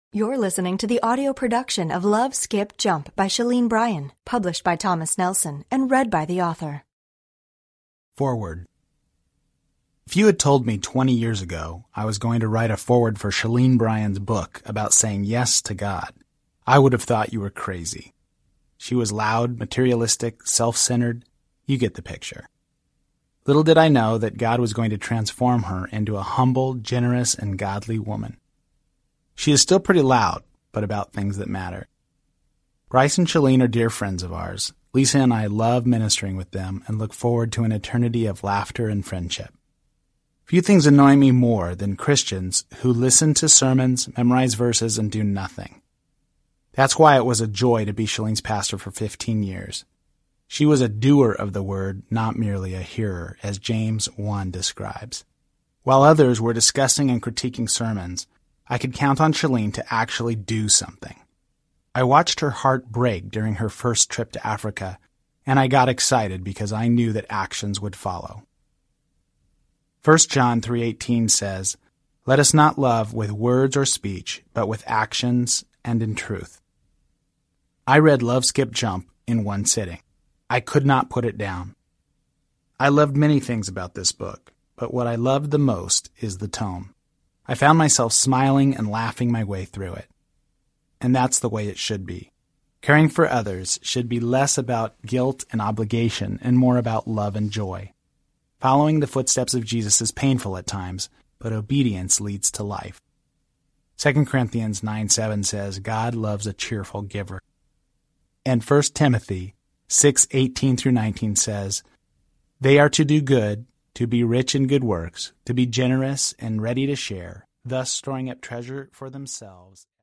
You're listening to the audio production of Love, Skip, Jump by Shalene Bryan, published by Thomas Nelson and read by the author. Forward. If you had told me 20 years ago I was going to write a foreword for Shalene Bryan's book about saying yes to God, I would have thought you were crazy. She was loud, materialistic, self-centered. You get the picture. Little did I know that God was going to transform her into a humble, generous, and godly woman. She is still pretty loud, but about things that matter. Bryce and Shalene are dear friends of ours. Lisa and I love ministering with them and look forward to an eternity of laughter and friendship. Few things annoy me more than Christians who listen to sermons, memorize verses, and do nothing. That's why it was a joy to be Shalene's pastor for 15 years. She was a doer of the word, not merely a hearer, as James 1 describes. While others were discussing and critiquing sermons, I could count on Shalene to actually do something. I watched her heart break during her first trip to Africa, and I got excited because I knew that actions would follow. 1 John 3:18 says, "Let us not love with words or speech, but with actions and in truth." I read Love, Skip, Jump in one sitting. I could not put it down. I loved many things about this book, but what I loved the most is the tone. I found myself smiling and laughing my way through it. And that's the way it should be. Caring for others should be less about guilt and obligation and more about love and joy. Following the footsteps of Jesus is painful at times, but obedience leads to life. 2 Corinthians 9:7 says, God loves a cheerful giver. And 1 Timothy 6:18 through 19 says, they are to do good, to be rich in good works, to be generous and ready to share, thus storing up treasure for themselves.